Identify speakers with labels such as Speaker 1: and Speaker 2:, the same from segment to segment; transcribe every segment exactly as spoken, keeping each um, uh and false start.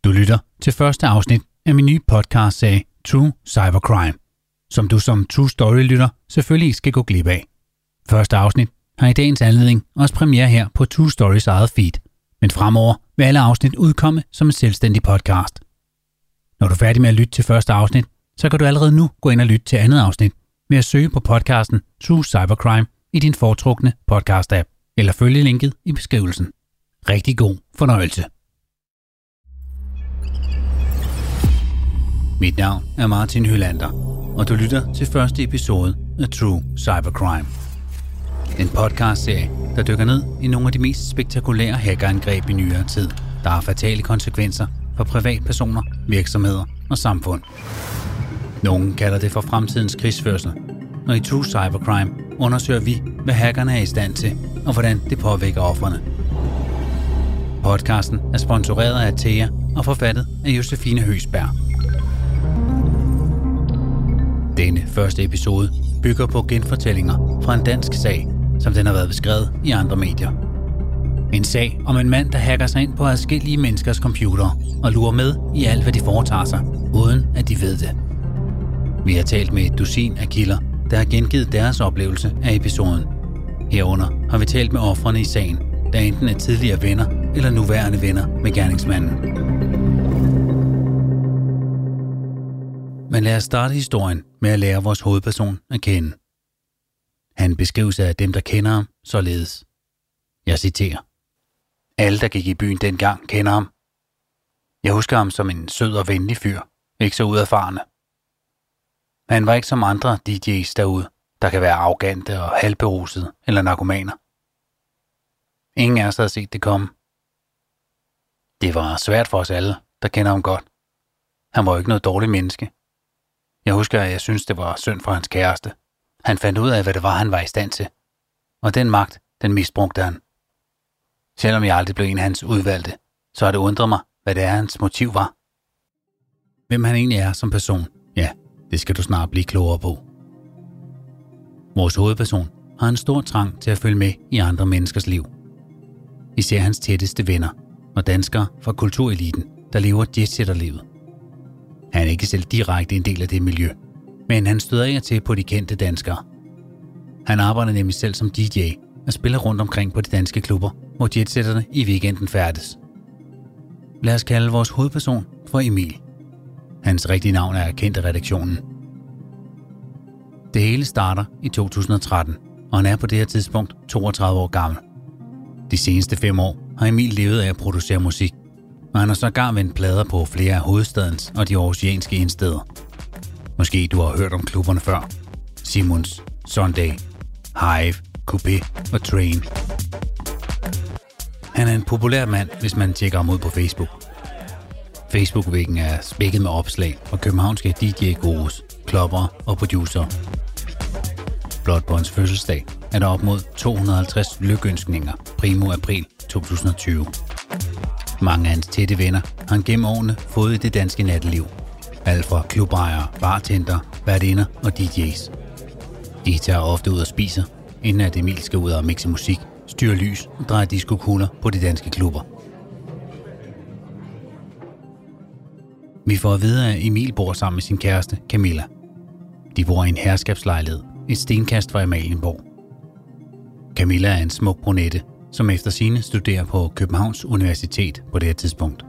Speaker 1: Du lytter til første afsnit af min nye podcast-serie True Cybercrime, som du som True Story-lytter selvfølgelig ikke skal gå glip af. Første afsnit har i dagens anledning også premiere her på True Storys eget feed, men fremover vil alle afsnit udkomme som en selvstændig podcast. Når du er færdig med at lytte til første afsnit, så kan du allerede nu gå ind og lytte til andet afsnit ved at søge på podcasten True Cybercrime i din foretrukne podcast-app, eller følge linket i beskrivelsen. Rigtig god fornøjelse. Mit navn er Martin Hylander, og du lytter til første episode af True Cybercrime. En podcastserie, der dykker ned i nogle af de mest spektakulære hackerangreb i nyere tid, der har fatale konsekvenser for privatpersoner, virksomheder og samfund. Nogle kalder det for fremtidens krigsførsel, og i True Cybercrime undersøger vi, hvad hackerne er i stand til, og hvordan det påvirker ofrene. Podcasten er sponsoreret af Atea og forfattet af Josefine Høgsberg. Denne første episode bygger på genfortællinger fra en dansk sag, som den har været beskrevet i andre medier. En sag om en mand, der hacker sig ind på adskillige menneskers computere og lurer med i alt, hvad de foretager sig, uden at de ved det. Vi har talt med et dusin af kilder, der har gengivet deres oplevelse af episoden. Herunder har vi talt med ofrene i sagen, der enten er tidligere venner eller nuværende venner med gerningsmanden. Men lad os starte historien med at lære vores hovedperson at kende. Han beskrives af dem, der kender ham, således. Jeg citerer. Alle, der gik i byen dengang, kender ham. Jeg husker ham som en sød og venlig fyr, ikke så uerfarende. Han var ikke som andre D J's derude, der kan være arrogante og halvberusede eller narkomaner. Ingen af os havde set det komme. Det var svært for os alle, der kender ham godt. Han var jo ikke noget dårligt menneske. Jeg husker, at jeg syntes, det var synd for hans kæreste. Han fandt ud af, hvad det var, han var i stand til. Og den magt, den misbrugte han. Selvom jeg aldrig blev en af hans udvalgte, så har det undret mig, hvad det er, hans motiv var. Hvem han egentlig er som person, ja, det skal du snart blive klogere på. Vores hovedperson har en stor trang til at følge med i andre menneskers liv. Især hans tætteste venner og danskere fra kultureliten, der lever jetsetterlivet. Han er ikke selv direkte en del af det miljø, men han støder af til på de kendte danskere. Han arbejder nemlig selv som D J og spiller rundt omkring på de danske klubber, hvor jetsetterne i weekenden færdes. Lad os kalde vores hovedperson for Emil. Hans rigtige navn er kendt af redaktionen. Det hele starter i to tusind og tretten, og han er på det her tidspunkt toogtredive år gammel. De seneste fem år har Emil levet af at producere musik, og han har sågar vendt plader på flere af hovedstadens og de aarhusianske indsteder. Måske du har hørt om klubberne før. Simons, Sunday, Hive, Coupé og Train. Han er en populær mand, hvis man tjekker ham ud på Facebook. Facebook-væggen er spækket med opslag fra københavnske D J-gurus, kloppere og producer. Blot på hans fødselsdag er der op mod to hundrede og halvtreds lykønskninger primo april to tusind og tyve. Mange af hans tætte venner har han gennem årene fået i det danske natteliv. Alt fra klubejere, bartender, værtinder og D J's. De tager ofte ud og spiser, inden at Emil skal ud og mixe musik, styre lys og dreje diskokugler på de danske klubber. Vi får at vide, at Emil bor sammen med sin kæreste, Camilla. De bor i en herskabslejlighed, et stenkast fra Amalienborg. Camilla er en smuk brunette, som efter sigende studerer på Københavns Universitet på det her tidspunkt.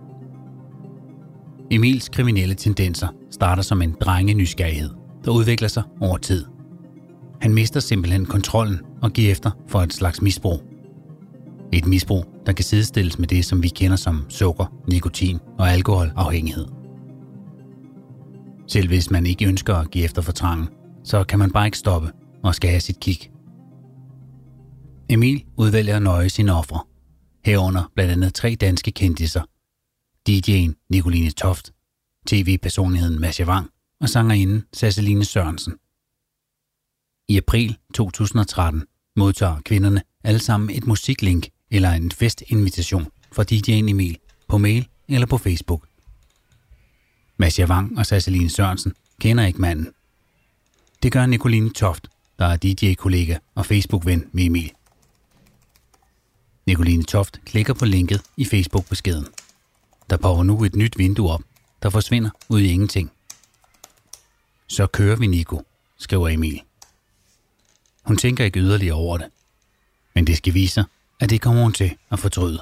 Speaker 1: Emils kriminelle tendenser starter som en drengenysgerrighed, der udvikler sig over tid. Han mister simpelthen kontrollen og giver efter for et slags misbrug. Et misbrug, der kan sidestilles med det, som vi kender som sukker, nikotin og alkoholafhængighed. Selv hvis man ikke ønsker at give efter for trangen, så kan man bare ikke stoppe og skal have sit kick. Emil udvælger nøje sine ofre, herunder blandt andet tre danske kendisser. D J'en Nicoline Toft, T V-personligheden Mascha Wang og sangerinden Sasseline Sørensen. I april to tusind og tretten modtager kvinderne alle sammen et musiklink eller en festinvitation fra D J'en Emil på mail eller på Facebook. Mascha Wang og Sasseline Sørensen kender ikke manden. Det gør Nicoline Toft, der er D J-kollega og Facebook-ven med Emil. Nicoline Toft klikker på linket i Facebook-beskeden. Der popper nu et nyt vindue op, der forsvinder ud i ingenting. Så kører vi, Nico, skriver Emil. Hun tænker ikke yderligere over det. Men det skal vise sig, at det kommer hun til at fortryde.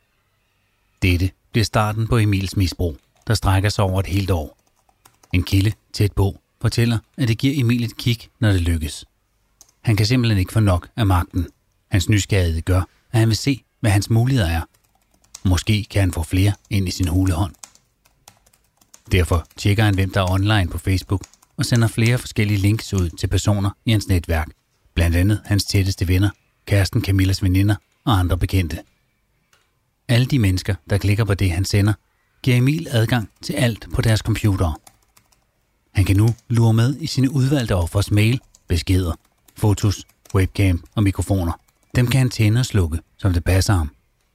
Speaker 1: Dette bliver starten på Emils misbrug, der strækker sig over et helt år. En kilde tæt på fortæller, at det giver Emil et kick, når det lykkes. Han kan simpelthen ikke få nok af magten. Hans nysgerrighed gør, at han vil se, hvad hans muligheder er. Måske kan han få flere ind i sin hulehånd. Derfor tjekker han, hvem der er online på Facebook, og sender flere forskellige links ud til personer i hans netværk. Blandt andet hans tætteste venner, kæresten Camillas veninder og andre bekendte. Alle de mennesker, der klikker på det, han sender, giver Emil adgang til alt på deres computere. Han kan nu lure med i sine udvalgte offers mail, beskeder, fotos, webcam og mikrofoner. Dem kan han tænde og slukke, som det passer ham.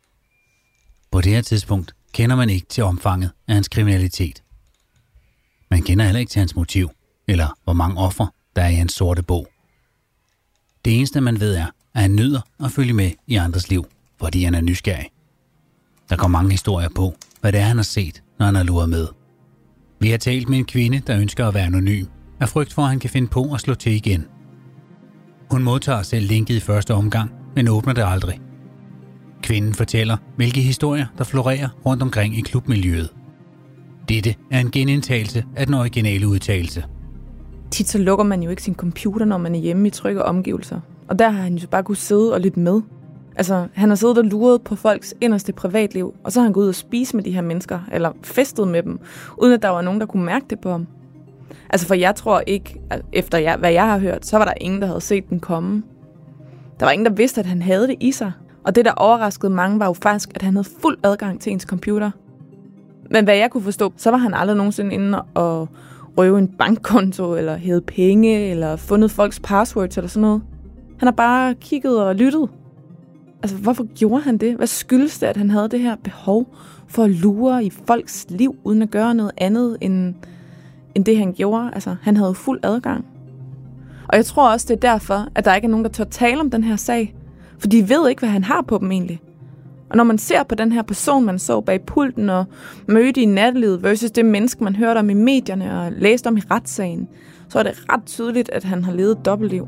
Speaker 1: På det her tidspunkt kender man ikke til omfanget af hans kriminalitet. Man kender heller ikke til hans motiv, eller hvor mange ofre, der er i hans sorte bog. Det eneste, man ved er, at han nyder at følge med i andres liv, fordi han er nysgerrig. Der går mange historier på, hvad det er, han har set, når han har luret med. Vi har talt med en kvinde, der ønsker at være anonym, af frygt for, at han kan finde på at slå til igen. Hun modtager selv linket i første omgang, men åbner det aldrig. Kvinden fortæller, hvilke historier, der florerer rundt omkring i klubmiljøet. Dette er en genindtagelse af den originale udtalelse.
Speaker 2: Tit så lukker man jo ikke sin computer, når man er hjemme i trygge omgivelser. Og der har han jo bare kunne sidde og lytte med. Altså, han har siddet og luret på folks inderste privatliv, og så har han gået ud og spise med de her mennesker, eller festet med dem, uden at der var nogen, der kunne mærke det på ham. Altså, for jeg tror ikke, efter jeg, hvad jeg har hørt, så var der ingen, der havde set den komme. Der var ingen, der vidste, at han havde det i sig. Og det, der overraskede mange, var jo faktisk, at han havde fuld adgang til ens computer. Men hvad jeg kunne forstå, så var han aldrig nogensinde inde og røve en bankkonto, eller hæve penge, eller fundet folks passwords, eller sådan noget. Han har bare kigget og lyttet. Altså, hvorfor gjorde han det? Hvad skyldes det, at han havde det her behov for at lure i folks liv, uden at gøre noget andet, end, end det, han gjorde? Altså, han havde fuld adgang. Og jeg tror også, det er derfor, at der ikke er nogen, der tør tale om den her sag. For de ved ikke, hvad han har på dem egentlig. Og når man ser på den her person, man så bag pulten og mødte i nattelivet, versus det menneske, man hørte om i medierne og læste om i retssagen, så er det ret tydeligt, at han har levet et dobbeltliv.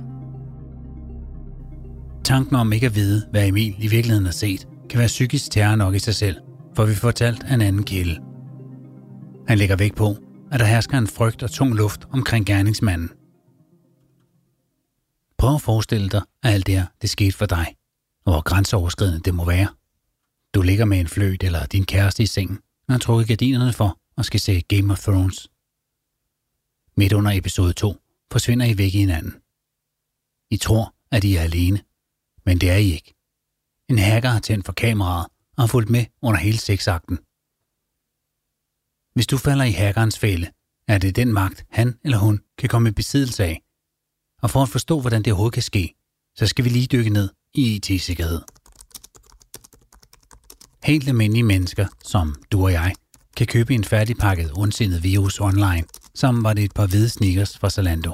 Speaker 1: Tanken om ikke at vide, hvad Emil i virkeligheden har set, kan være psykisk terror nok i sig selv, for vi får fortalt af en anden kilde. Han lægger vægt på, at der hersker en frygt og tung luft omkring gerningsmanden. Prøv at forestille dig, at alt det her, det skete for dig, og hvor grænseoverskridende det må være. Du ligger med en fløjt eller din kæreste i sengen, når han trukker gardinerne for og skal se Game of Thrones. Midt under episode to forsvinder I væk i hinanden. I tror, at I er alene, men det er I ikke. En hacker har tændt for kameraet og har fulgt med under hele sexakten. Hvis du falder i hackerens fælde, er det den magt, han eller hun kan komme i besiddelse af. Og for at forstå, hvordan det overhovedet kan ske, så skal vi lige dykke ned i I T-sikkerhed. Helt almindelige mennesker, som du og jeg, kan købe en færdigpakket ondsindet virus online, som var det et par hvide sneakers fra Zalando.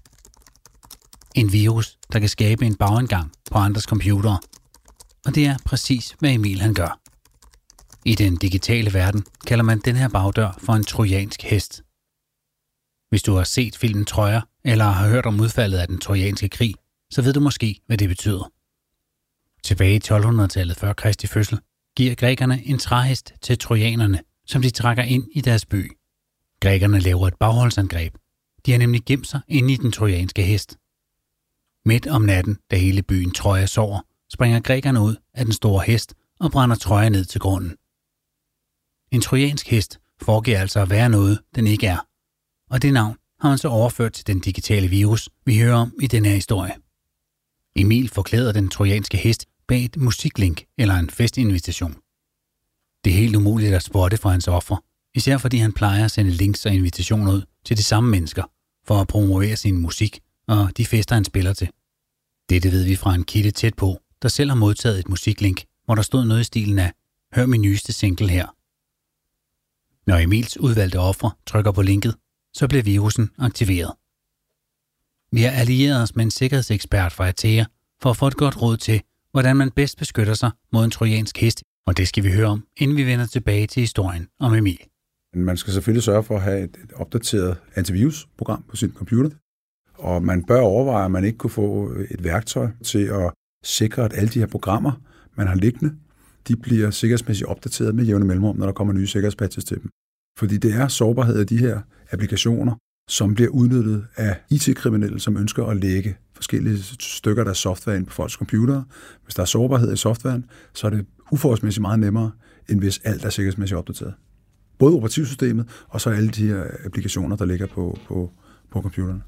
Speaker 1: En virus, der kan skabe en bagindgang på andres computere. Og det er præcis, hvad Emil han gør. I den digitale verden kalder man den her bagdør for en trojansk hest. Hvis du har set filmen Troja, eller har hørt om udfaldet af den trojanske krig, så ved du måske, hvad det betyder. Tilbage i tolv-hundrede-tallet før Kristi fødsel, giver grækerne en træhest til trojanerne, som de trækker ind i deres by. Grækerne laver et bagholdsangreb. De har nemlig gemt sig inde i den trojanske hest. Midt om natten, da hele byen Troja sover, springer grækerne ud af den store hest og brænder Troja ned til grunden. En trojansk hest foregiver altså at være noget, den ikke er. Og det navn har man så overført til den digitale virus, vi hører om i den her historie. Emil forklæder den trojanske hest bag et musiklink eller en festinvitation. Det er helt umuligt at spotte for hans offer, især fordi han plejer at sende links og invitationer ud til de samme mennesker for at promovere sin musik og de fester, han spiller til. Dette ved vi fra en kilde tæt på, der selv har modtaget et musiklink, hvor der stod noget i stilen af "Hør min nyeste single her". Når Emils udvalgte ofre trykker på linket, så bliver virusen aktiveret. Vi har allieret os med en sikkerhedsekspert fra Atea for at få et godt råd til, hvordan man bedst beskytter sig mod en trojansk hest Og det skal vi høre om, inden vi vender tilbage til historien om Emil.
Speaker 3: Man skal selvfølgelig sørge for at have et opdateret antivirusprogram på sin computer, og man bør overveje, at man ikke kunne få et værktøj til at sikre, at alle de her programmer, man har liggende, de bliver sikkerhedsmæssigt opdateret med jævne mellemrum, når der kommer nye sikkerhedspatches til dem. Fordi det er sårbarhed af de her applikationer, som bliver udnyttet af I T-kriminelle, som ønsker at lægge forskellige stykker af deres software ind på folks computere. Hvis der er sårbarhed i softwaren, så er det uforholdsmæssigt meget nemmere, end hvis alt er sikkerhedsmæssigt opdateret. Både operativsystemet, og så alle de her applikationer, der ligger på, på, på computerne.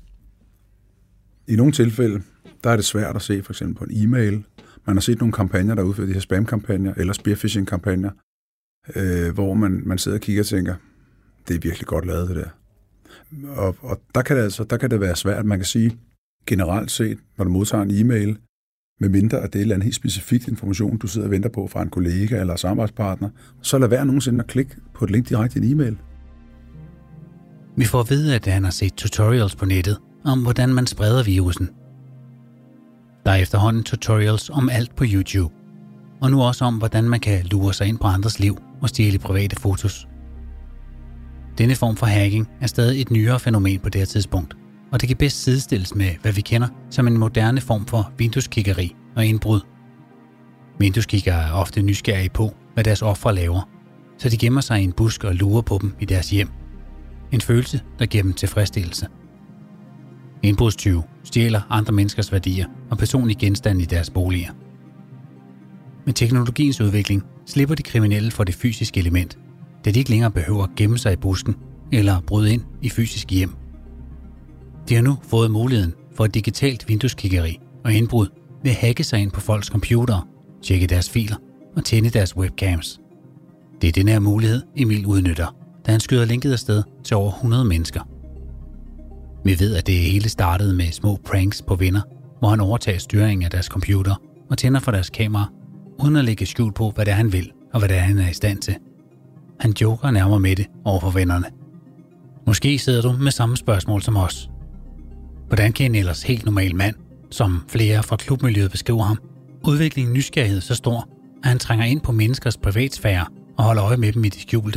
Speaker 3: I nogle tilfælde, der er det svært at se for eksempel på en e-mail. Man har set nogle kampagner, der udfører de her spam-kampagner, eller spearphishing-kampagner, øh, hvor man, man sidder og kigger og tænker, det er virkelig godt lavet det der. Og, og der, kan det altså, der kan det være svært, man kan sige, generelt set, når du modtager en e-mail, med mindre at det er et eller andet helt specifikt information, du sidder og venter på fra en kollega eller samarbejdspartner, så lad være nogensinde at klikke på et link direkte i en e-mail.
Speaker 1: Vi får at vide, at han har set tutorials på nettet om, hvordan man spreder virusen. Der er efterhånden tutorials om alt på YouTube, og nu også om, hvordan man kan lure sig ind på andres liv og stjæle private fotos. Denne form for hacking er stadig et nyere fænomen på det her tidspunkt, og det kan bedst sidestilles med, hvad vi kender som en moderne form for vindueskiggeri og indbrud. Vindueskiggere er ofte nysgerrige på, hvad deres ofre laver, så de gemmer sig i en busk og lurer på dem i deres hjem. En følelse, der giver dem tilfredsstillelse. Indbrudstyve stjæler andre menneskers værdier og personlige genstande i deres boliger. Med teknologiens udvikling slipper de kriminelle for det fysiske element, da de ikke længere behøver at gemme sig i busken eller bryde ind i fysiske hjem. De har nu fået muligheden for et digitalt vindueskiggeri og indbrud ved at hacke sig ind på folks computere, tjekke deres filer og tænde deres webcams. Det er den her mulighed, Emil udnytter, da han skyder linket afsted til over hundrede mennesker. Vi ved, at det hele startede med små pranks på venner, hvor han overtager styringen af deres computer og tænder for deres kamera, uden at lægge skjul på, hvad det er, han vil og hvad det er, han er i stand til. Han joker nærmere med det over for vennerne. Måske sidder du med samme spørgsmål som os. Hvordan kan en ellers helt normal mand, som flere fra klubmiljøet beskriver ham, udvikle en nysgerrighed så stor, at han trænger ind på menneskers privatsfære og holder øje med dem i det skjulte?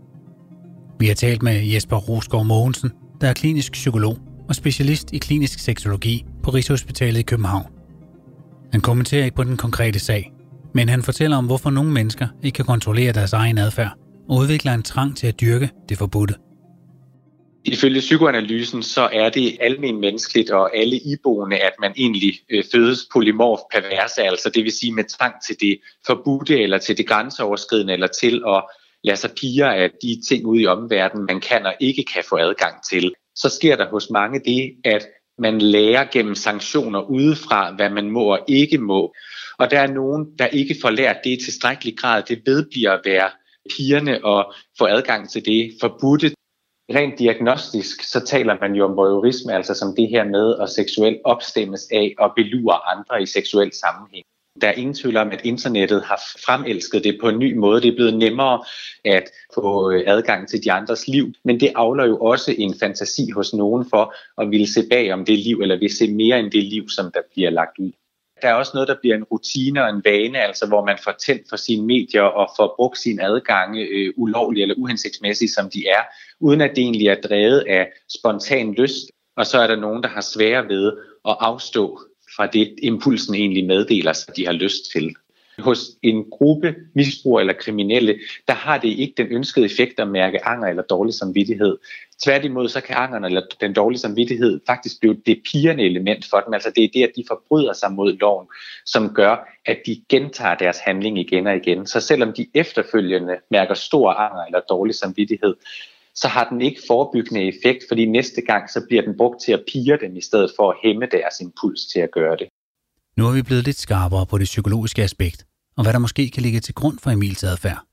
Speaker 1: Vi har talt med Jesper Rosgaard Mogensen, der er klinisk psykolog og specialist i klinisk seksologi på Rigshospitalet i København. Han kommenterer ikke på den konkrete sag, men han fortæller om, hvorfor nogle mennesker ikke kan kontrollere deres egen adfærd og udvikler en trang til at dyrke det forbudte.
Speaker 4: Ifølge psykoanalysen så er det almen menneskeligt og alle iboende, at man egentlig øh, fødes polymorf perverse, altså det vil sige med trang til det forbudte eller til det grænseoverskridende eller til at lade sig pire af de ting ude i omverdenen, man kan og ikke kan få adgang til. Så sker der hos mange det, at man lærer gennem sanktioner udefra, hvad man må og ikke må. Og der er nogen, der ikke får lært det i tilstrækkelig grad. Det vedbliver at være pirrende og få adgang til det forbudte. Rent diagnostisk, så taler man jo om voyeurisme, altså som det her med at seksuelt opstemmes af og belure andre i seksuel sammenhæng. Der er ingen tvivl om, at internettet har fremelsket det på en ny måde. Det er blevet nemmere at få adgang til de andres liv, men det avler jo også en fantasi hos nogen for at ville se bag om det liv, eller vil se mere end det liv, som der bliver lagt ud. Der er også noget, der bliver en rutine og en vane, altså hvor man får tændt for sine medier og får brugt sine adgange øh, ulovlige eller uhensigtsmæssige, som de er, uden at det egentlig er drevet af spontan lyst. Og så er der nogen, der har svære ved at afstå fra det, impulsen egentlig meddeler sig, de har lyst til. Hos en gruppe misbrugere eller kriminelle, der har det ikke den ønskede effekt at mærke anger eller dårlig samvittighed. Tværtimod så kan angeren eller den dårlige samvittighed faktisk blive det pirrende element for dem. Altså det er det, at de forbryder sig mod loven, som gør, at de gentager deres handling igen og igen. Så selvom de efterfølgende mærker stor anger eller dårlig samvittighed, så har den ikke forebyggende effekt, fordi næste gang så bliver den brugt til at pirre dem i stedet for at hæmme deres impuls til at gøre det.
Speaker 1: Nu er vi blevet lidt skarpere på det psykologiske aspekt, og hvad der måske kan ligge til grund for Emils adfærd.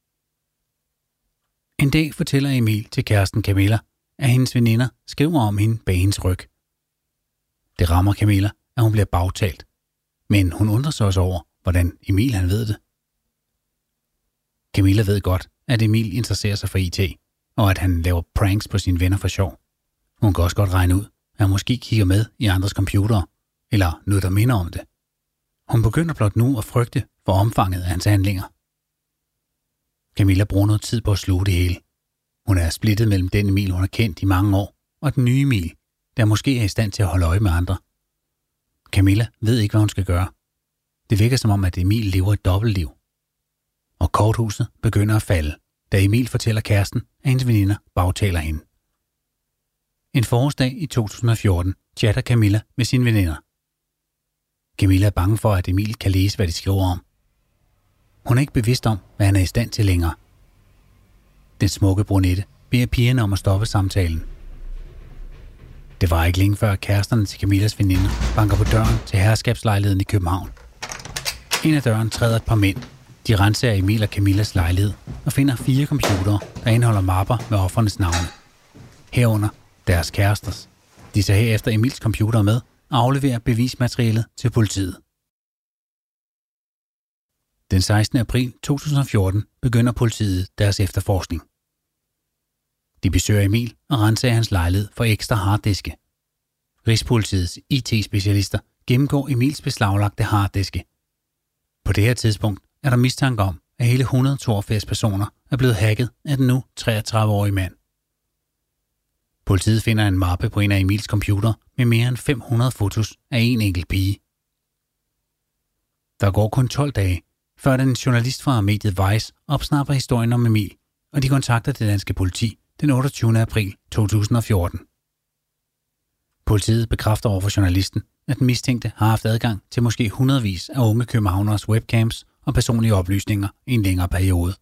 Speaker 1: En dag fortæller Emil til kæresten Camilla, at hendes veninder skriver om hende bag hendes ryg. Det rammer Camilla, at hun bliver bagtalt, men hun undrer sig også over, hvordan Emil han ved det. Camilla ved godt, at Emil interesserer sig for I T, og at han laver pranks på sine venner for sjov. Hun kan også godt regne ud, at han måske kigger med i andres computere, eller noget, der minder om det. Hun begynder blot nu at frygte for omfanget af hans handlinger. Camilla bruger noget tid på at sluge det hele. Hun er splittet mellem den Emil, hun har kendt i mange år, og den nye Emil, der måske er i stand til at holde øje med andre. Camilla ved ikke, hvad hun skal gøre. Det virker som om, at Emil lever et dobbeltliv. Og korthuset begynder at falde, da Emil fortæller kæresten, at hendes veninder bagtaler hende. En forårsdag i to tusind og fjorten chatter Camilla med sine veninder. Camilla er bange for, at Emil kan læse, hvad de skriver om. Hun er ikke bevidst om, hvad han er i stand til længere. Den smukke brunette beder pigerne om at stoppe samtalen. Det var ikke længe før kæresterne til Camillas veninder banker på døren til herskabslejligheden i København. Ind ad døren træder et par mænd. De renser Emil og Camillas lejlighed og finder fire computere, der indeholder mapper med ofrenes navne. Herunder deres kæresters. De tager herefter Emils computer med og afleverer bevismaterialet til politiet. Den sekstende april to tusind og fjorten begynder politiet deres efterforskning. De besøger Emil og renser hans lejlighed for ekstra harddiske. Rigspolitiets I T-specialister gennemgår Emils beslaglagte harddiske. På det her tidspunkt er der mistanke om, at hele et hundrede og toogfirs personer er blevet hacket af den nu treogtredive-årige mand. Politiet finder en mappe på en af Emils computer med mere end fem hundrede fotos af en enkelt pige. Der går kun tolv dage, før den journalist fra mediet Vice opsnapper historien om Emil, og de kontakter det danske politi den otteogtyvende april to tusind og fjorten. Politiet bekræfter over for journalisten, at den mistænkte har haft adgang til måske hundredvis af unge københavneres webcams og personlige oplysninger i en længere periode.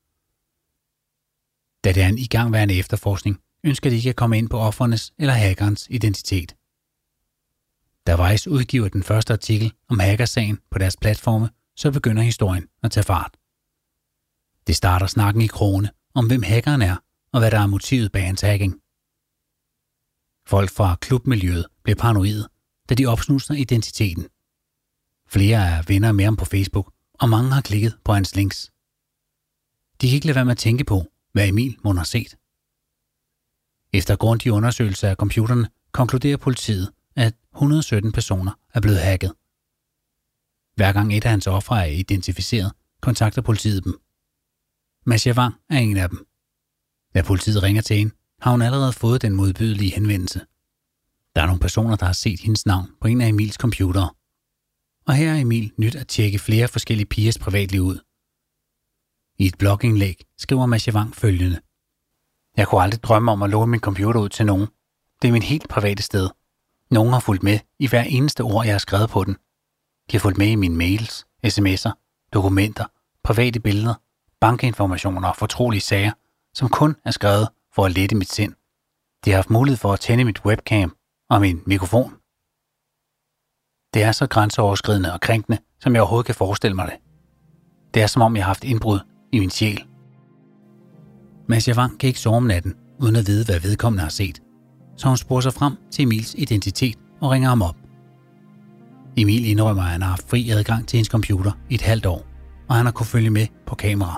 Speaker 1: Da det er en igangværende efterforskning, ønsker de ikke at komme ind på ofrenes eller hackerens identitet. Da Vice udgiver den første artikel om hackersagen på deres platforme, så begynder historien at tage fart. Det starter snakken i krogene om, hvem hackeren er og hvad der er motivet bag hans hacking. Folk fra klubmiljøet bliver paranoide, da de opsnuser identiteten. Flere er venner med ham på Facebook, og mange har klikket på hans links. De kan ikke lade være med at tænke på, hvad Emil må have set. Efter grundige undersøgelser af computerne konkluderer politiet, at et hundrede og sytten personer er blevet hacket. Hver gang et af hans ofre er identificeret, kontakter politiet dem. Masha Wang er en af dem. Da politiet ringer til hende, har hun allerede fået den modbydelige henvendelse. Der er nogle personer, der har set hendes navn på en af Emils computere. Og her er Emil nyt at tjekke flere forskellige pigers privatliv ud. I et blogindlæg skriver Masha Wang følgende. Jeg kunne aldrig drømme om at låne min computer ud til nogen. Det er min helt private sted. Nogen har fulgt med i hver eneste ord, jeg har skrevet på den. De har fulgt med i mine mails, sms'er, dokumenter, private billeder, bankinformationer og fortrolige sager, som kun er skrevet for at lette mit sind. De har haft mulighed for at tænde mit webcam og min mikrofon. Det er så grænseoverskridende og krænkende, som jeg overhovedet kan forestille mig det. Det er som om, jeg har haft indbrud i min sjæl. Masha Wang kan ikke sove om natten, uden at vide, hvad vedkommende har set. Så hun sporer sig frem til Emils identitet og ringer ham op. Emil indrømmer, at han har haft fri adgang til hendes computer i et halvt år, og han har kunnet følge med på kamera.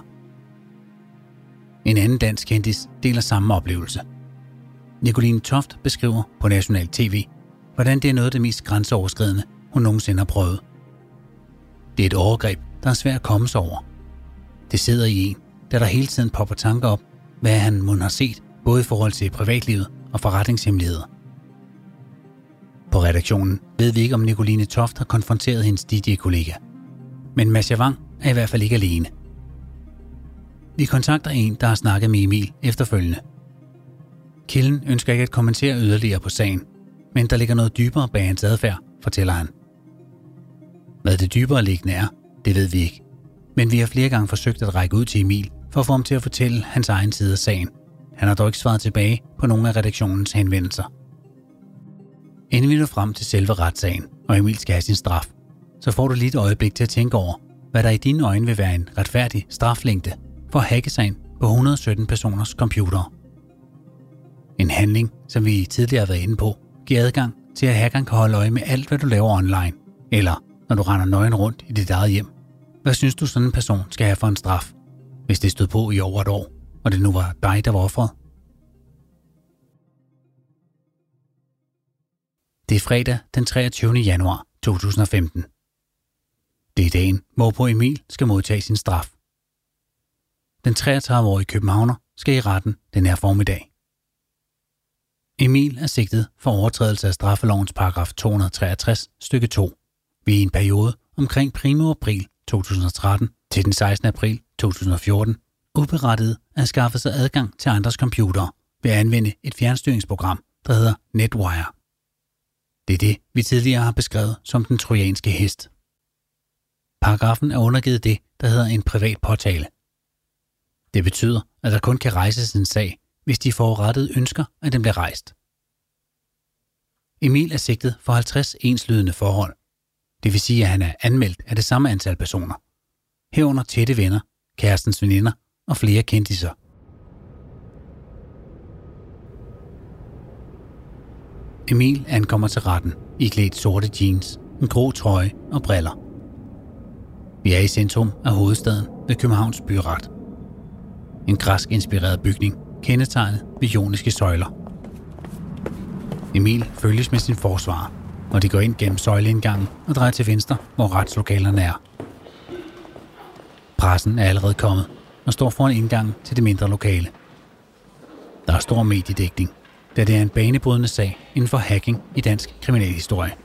Speaker 1: En anden dansk kendis deler samme oplevelse. Nicoline Toft beskriver på National T V, hvordan det er noget af det mest grænseoverskridende, hun nogensinde har prøvet. Det er et overgreb, der er svært at komme sig over. Det sidder i en, da der hele tiden popper tanker op, hvad han må have set, både i forhold til privatlivet og forretningshemmeligheder. På redaktionen ved vi ikke, om Nicoline Toft har konfronteret hendes D J-kollega. Men Masha Wang er i hvert fald ikke alene. Vi kontakter en, der har snakket med Emil efterfølgende. Kilden ønsker ikke at kommentere yderligere på sagen, men der ligger noget dybere bag hans adfærd, fortæller han. Hvad det dybere liggende er, det ved vi ikke. Men vi har flere gange forsøgt at række ud til Emil for at få ham til at fortælle hans egen side af sagen. Han har dog ikke svaret tilbage på nogle af redaktionens henvendelser. Inden vi når frem til selve retssagen, og Emil skal have sin straf, så får du lige et øjeblik til at tænke over, hvad der i dine øjne vil være en retfærdig straflængde for at hacke sagen på et hundrede og sytten personers computere. En handling, som vi tidligere har været inde på, giver adgang til, at hackeren kan holde øje med alt, hvad du laver online, eller når du render nøgen rundt i dit eget hjem. Hvad synes du, sådan en person skal have for en straf, hvis det stod på i over et år, og det nu var dig, der var offeret? Det er fredag den treogtyvende januar to tusind og femten. Det er dagen, hvorpå Emil skal modtage sin straf. Den treogtredive-årige københavner skal i retten den her formiddag. Emil er sigtet for overtrædelse af straffelovens paragraf to hundrede treogtres stykke to ved en periode omkring primo april to tusind og tretten til den sekstende april to tusind og fjorten uberettiget at skaffe sig adgang til andres computere ved at anvende et fjernstyringsprogram, der hedder Netwire. Det er det, vi tidligere har beskrevet som den trojanske hest. Paragrafen er undergivet det, der hedder en privat påtale. Det betyder, at der kun kan rejses en sag, hvis de forurettede ønsker, at den bliver rejst. Emil er sigtet for halvtreds enslydende forhold. Det vil sige, at han er anmeldt af det samme antal personer. Herunder tætte venner, kærestens veninder og flere kendiser. Emil ankommer til retten iklædt sorte jeans, en grå trøje og briller. Vi er i centrum af hovedstaden ved Københavns Byret. En græsk-inspireret bygning, kendetegnet ved joniske søjler. Emil følges med sin forsvarer, og de går ind gennem søjleindgangen og drejer til venstre, hvor retslokalerne er. Pressen er allerede kommet og står foran indgangen til det mindre lokale. Der er stor mediedækning, da det er en banebrydende sag inden for hacking i dansk kriminalhistorie.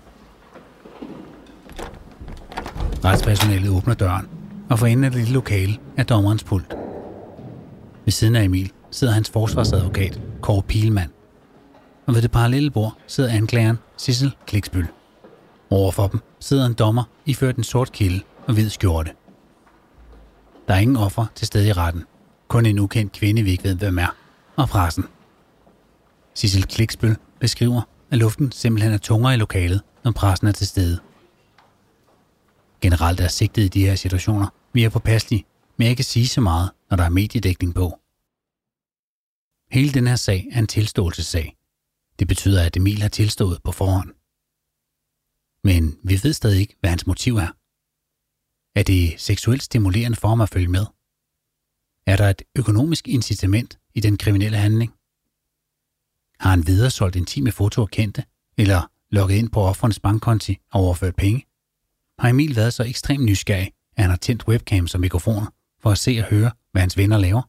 Speaker 1: Retspersonalet åbner døren, og for enden af det lille lokale er dommerens pult. Ved siden af Emil sidder hans forsvarsadvokat, Kåre Pihlmann. Og ved det parallelle bord sidder anklageren Sissel Kliksbøl. Overfor dem sidder en dommer iført en sort kilde og hvid skjorte. Der er ingen offer til stede i retten. Kun en ukendt kvinde, vi ikke ved, hvem er, og pressen. Sissel Kliksbøl beskriver, at luften simpelthen er tungere i lokalet, når pressen er til stede. Generelt er sigtet i de her situationer mere påpasselige, men jeg kan sige så meget, når der er mediedækning på. Hele den her sag er en tilståelsessag. Det betyder, at Emil har tilstået på forhånd. Men vi ved stadig ikke, hvad hans motiv er. Er det seksuelt stimulerende for ham at følge med? Er der et økonomisk incitament i den kriminelle handling? Har han videresolgt intime fotoer kendte, eller logget ind på offerens bankkonti og overført penge? Har Emil været så ekstremt nysgerrig, at han har tændt webcams og mikrofoner for at se og høre, hvad hans venner laver?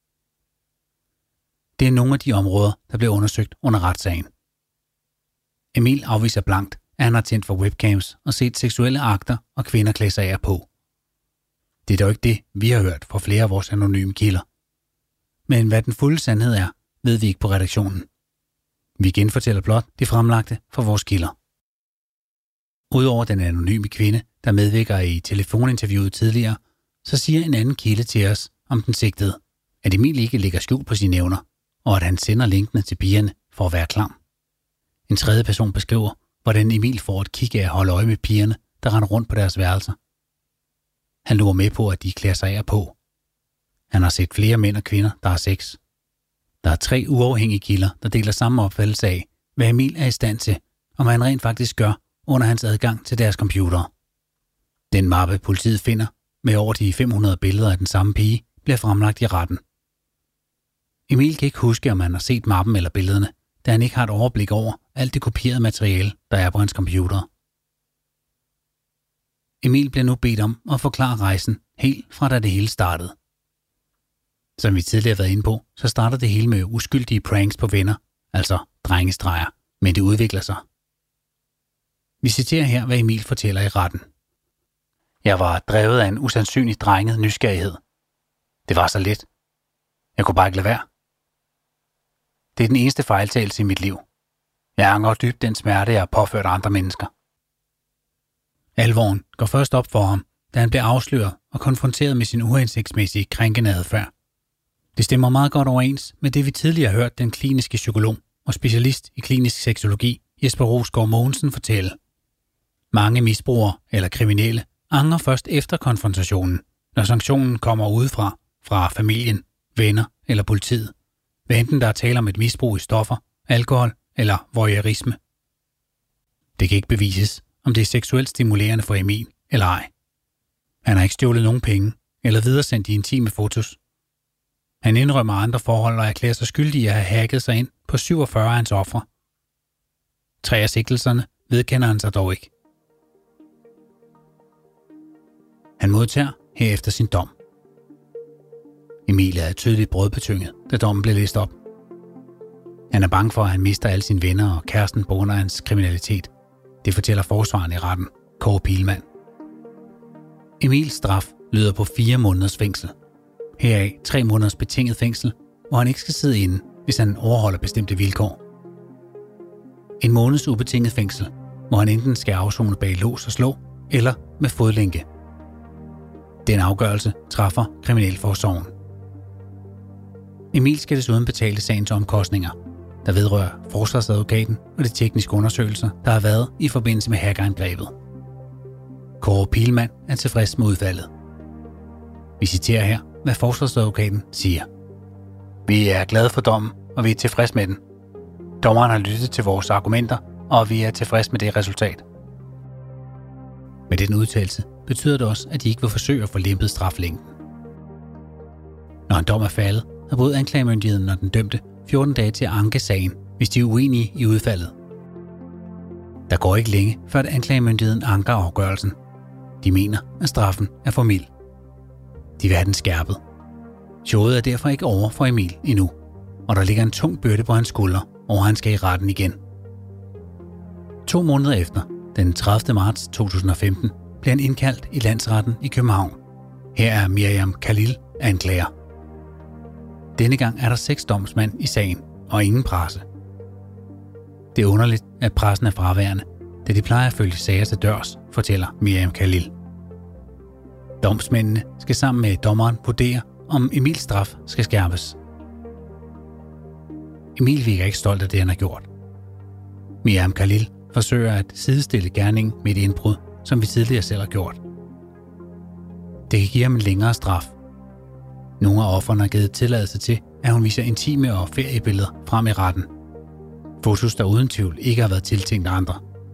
Speaker 1: Det er nogle af de områder, der bliver undersøgt under retssagen. Emil afviser blankt, at han har tændt for webcams og set seksuelle akter og kvinder klæde sig af på. Det er dog ikke det, vi har hørt fra flere af vores anonyme kilder. Men hvad den fulde sandhed er, ved vi ikke på redaktionen. Vi genfortæller blot det fremlagte fra vores kilder. Udover den anonyme kvinde, der medvirker i telefoninterviewet tidligere, så siger en anden kilde til os om den sigtede, at Emil ikke lægger skjul på sine evner, og at han sender linkene til pigerne for at være klam. En tredje person beskriver, hvordan Emil får et kig af at holde øje med pigerne, der render rundt på deres værelser. Han lurer med på, at de klæder sig af på. Han har set flere mænd og kvinder, der har sex. Der er tre uafhængige kilder, der deler samme opfattelse af, hvad Emil er i stand til, og hvad han rent faktisk gør under hans adgang til deres computere. Den mappe, politiet finder, med over de fem hundrede billeder af den samme pige, bliver fremlagt i retten. Emil kan ikke huske, om han har set mappen eller billederne, da han ikke har et overblik over alt det kopierede materiale, der er på hans computer. Emil bliver nu bedt om at forklare rejsen helt fra da det hele startede. Som vi tidligere har været inde på, så starter det hele med uskyldige pranks på venner, altså drengestreger, men det udvikler sig. Vi citerer her, hvad Emil fortæller i retten. Jeg var drevet af en usandsynlig drenget nysgerrighed. Det var så let. Jeg kunne bare ikke lade være. Det er den eneste fejltagelse i mit liv. Jeg angrer dybt den smerte, jeg har påført andre mennesker. Alvoren går først op for ham, da han bliver afsløret og konfronteret med sin uhensigtsmæssige krænkende adfærd. Det stemmer meget godt overens med det, vi tidligere har hørt den kliniske psykolog og specialist i klinisk seksologi Jesper Rosgaard Mogensen fortælle. Mange misbrugere eller kriminelle angrer først efter konfrontationen, når sanktionen kommer udefra, fra familien, venner eller politiet, hvad enten der er tale om et misbrug i stoffer, alkohol eller voyeurisme. Det kan ikke bevises, om det er seksuelt stimulerende for Emil eller ej. Han har ikke stjålet nogen penge eller videresendt de intime fotos. Han indrømmer andre forhold og erklærer sig skyldig at have hacket sig ind på syvogfyrre af hans ofre. Tre af sigtelserne vedkender han sig dog ikke. Han modtager herefter sin dom. Emil er tydeligt brødbetynget, da dommen blev læst op. Han er bange for, at han mister alle sine venner og kæresten på grund af hans kriminalitet. Det fortæller forsvaren i retten, Kåre Pilemand. Emils straf lyder på fire måneders fængsel. Heraf tre måneders betinget fængsel, hvor han ikke skal sidde inde, hvis han overholder bestemte vilkår. En måneds ubetinget fængsel, hvor han enten skal afsone bag lås og slå, eller med fodlænke. Den afgørelse træffer Kriminalforsorgen. Emil skal desuden betale sagens omkostninger, der vedrører forsvarsadvokaten og de tekniske undersøgelser, der har været i forbindelse med hackerangrebet. Kåre Pilemand er tilfreds med udfaldet. Vi citerer her, hvad forsvarsadvokaten siger. Vi er glade for dommen, og vi er tilfreds med den. Dommeren har lyttet til vores argumenter, og vi er tilfreds med det resultat. Med den udtalelse betyder det også, at de ikke vil forsøge at få lempet straflængden. Når en dom er faldet, har både anklagemyndigheden og den dømte fjorten dage til at anke sagen, hvis de er uenige i udfaldet. Der går ikke længe, før anklagemyndigheden anker afgørelsen. De mener, at straffen er for mild. De vil have den skærpet. Showet er derfor ikke over for Emil endnu, og der ligger en tung byrde på hans skuldre, og han skal i retten igen. To måneder efter, den tredivte marts to tusind og femten, blev han indkaldt i landsretten i København. Her er Miriam Khalil anklager. Denne gang er der seks domsmænd i sagen, og ingen presse. Det er underligt, at pressen er fraværende, da de plejer at følge sager til dørs, fortæller Miriam Khalil. Domsmændene skal sammen med dommeren vurdere, om Emils straf skal skærpes. Emil virker ikke stolt af det, han har gjort. Miriam Khalil forsøger at sidestille gerningen med et indbrud, som vi tidligere selv har gjort. Det kan give ham en længere straf. Nogle af ofrene har givet tilladelse til, at hun viser intime og feriebilleder frem i retten. Fotos, der uden tvivl ikke har været tiltænkt andre.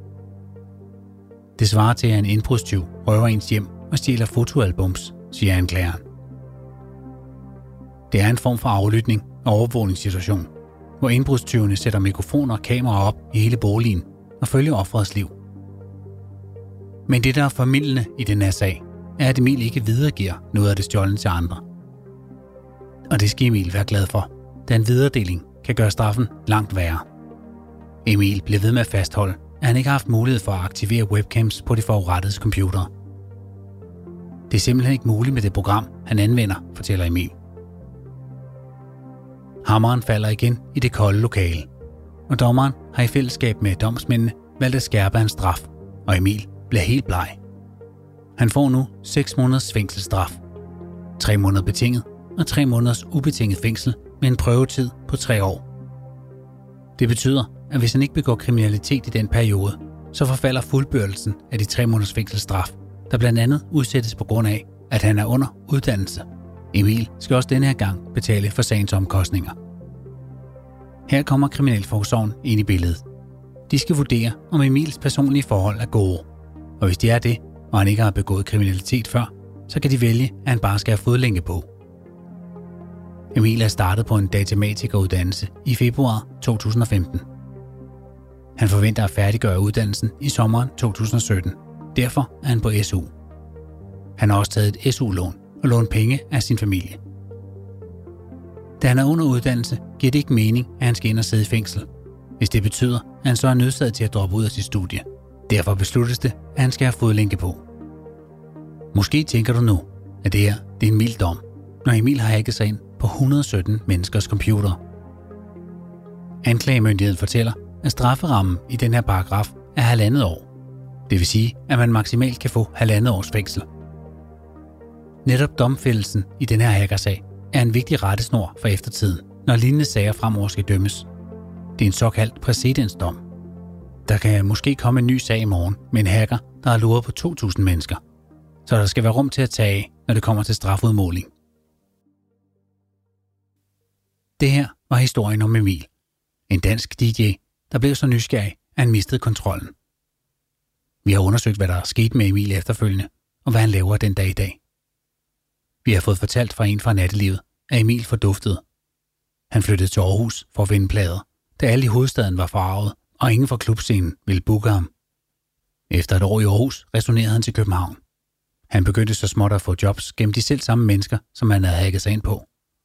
Speaker 1: Det svarer til, at en indbrudstyv røver ens hjem og stjæler fotoalbums, siger anklageren. Det er en form for aflytning og overvågningssituation, hvor indbrudstyvene sætter mikrofoner og kameraer op i hele boligen og følger offerets liv. Men det, der er formildende i den her sag, er, at Emil ikke videregiver noget af det stjålne til andre. Og det skal Emil være glad for, da en videredeling kan gøre straffen langt værre. Emil bliver ved med at fastholde, at han ikke har haft mulighed for at aktivere webcams på de forurettedes computere. Det er simpelthen ikke muligt med det program, han anvender, fortæller Emil. Hammeren falder igen i det kolde lokale, og dommeren har i fællesskab med domsmændene valgt at skærpe hans straf, og Emil bliver helt bleg. Han får nu seks måneders fængselsstraf, tre måneder betinget og tre måneders ubetinget fængsel med en prøvetid på tre år. Det betyder, at hvis han ikke begår kriminalitet i den periode, så forfalder fuldbyrdelsen af de tre måneders fængselsstraf, der blandt andet udsættes på grund af, at han er under uddannelse. Emil skal også denne her gang betale for sagens omkostninger. Her kommer Kriminalforsorgen ind i billedet. De skal vurdere, om Emils personlige forhold er gode, og hvis de er det, og han ikke har begået kriminalitet før, så kan de vælge, at han bare skal have fodlænke på. Emil er startet på en datamatikeruddannelse i februar to tusind og femten. Han forventer at færdiggøre uddannelsen i sommeren to tusind og sytten. Derfor er han på S U. Han har også taget et S U-lån og lånt penge af sin familie. Da han er under uddannelse, giver det ikke mening, at han skal ind og sidde i fængsel, hvis det betyder, at han så er nødsaget til at droppe ud af sit studie. Derfor besluttes det, at han skal have fodlænke på. Måske tænker du nu, at det her det er en mild dom, når Emil har hacket sig ind på et hundrede og sytten menneskers computer. Anklagemyndigheden fortæller, at strafferammen i den her paragraf er halvandet år. Det vil sige, at man maksimalt kan få halvandet års fængsel. Netop domfældelsen i den her hackersag er en vigtig rettesnor for eftertiden, når lignende sager fremover skal dømmes. Det er en såkaldt præcedensdom. Der kan måske komme en ny sag i morgen med en hacker, der har luret på to tusind mennesker. Så der skal være rum til at tage af, når det kommer til strafudmåling. Det her var historien om Emil. En dansk D J, der blev så nysgerrig, at han mistede kontrollen. Vi har undersøgt, hvad der er sket med Emil efterfølgende, og hvad han laver den dag i dag. Vi har fået fortalt fra en fra nattelivet, at Emil forduftede. Han flyttede til Aarhus for at vinde plader, da alle i hovedstaden var forarvet, og ingen fra klubscenen ville booke ham. Efter et år i Aarhus returnerede han til København. Han begyndte så småt at få jobs gennem de selv samme mennesker, som han havde hacket sig ind på.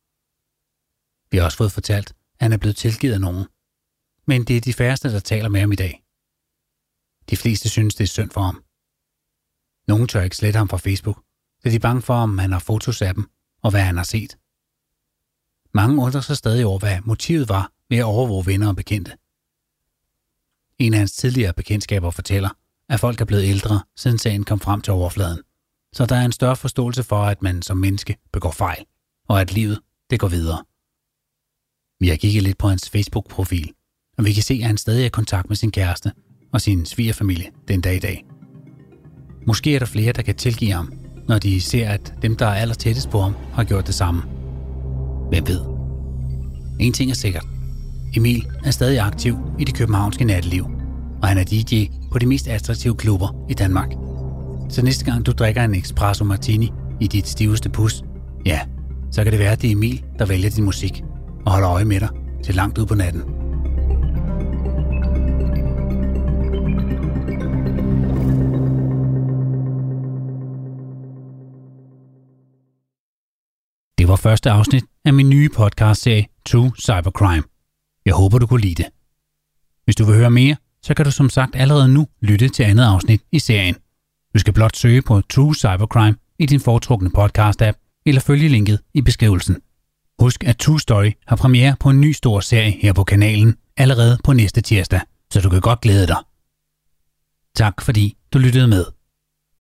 Speaker 1: Vi har også fået fortalt, at han er blevet tilgivet af nogen. Men det er de færreste, der taler med ham i dag. De fleste synes, det er synd for ham. Nogen tør ikke slette ham fra Facebook, så de er bange for, om han har fotos af dem, og hvad han har set. Mange undrer sig stadig over, hvad motivet var ved at overvåge venner og bekendte. En af hans tidligere bekendtskaber fortæller, at folk er blevet ældre, siden sagen kom frem til overfladen. Så der er en større forståelse for, at man som menneske begår fejl, og at livet, det går videre. Vi har kigget lidt på hans Facebook-profil, og vi kan se, at han stadig er i kontakt med sin kæreste og sin svigerfamilie den dag i dag. Måske er der flere, der kan tilgive ham, når de ser, at dem, der er allertættest på ham, har gjort det samme. Hvem ved? En ting er sikkert. Emil er stadig aktiv i det københavnske natteliv, og han er D J på de mest attraktive klubber i Danmark. Så næste gang du drikker en espresso martini i dit stiveste pus, ja, så kan det være, at det er Emil, der vælger din musik og holder øje med dig til langt ud på natten. Det var første afsnit af min nye podcastserie True Cybercrime. Jeg håber, du kunne lide det. Hvis du vil høre mere, så kan du som sagt allerede nu lytte til andet afsnit i serien. Du skal blot søge på True Cybercrime i din foretrukne podcast-app, eller følge linket i beskrivelsen. Husk, at True Story har premiere på en ny stor serie her på kanalen allerede på næste tirsdag, så du kan godt glæde dig. Tak fordi du lyttede med.